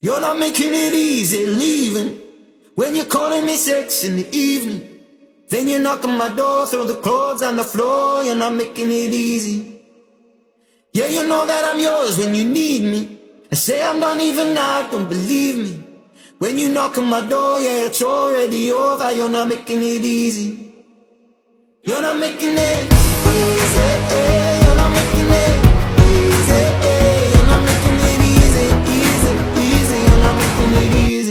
You're not making it easy leaving when you're calling me sex in the evening. Then you knock on my door, throw the clothes on the floor. You're not making it easy. Yeah, you know that I'm yours when you need me, and say I'm done even now, don't believe me. When you knock on my door, yeah, it's already over. You're not making it easy. You're not making it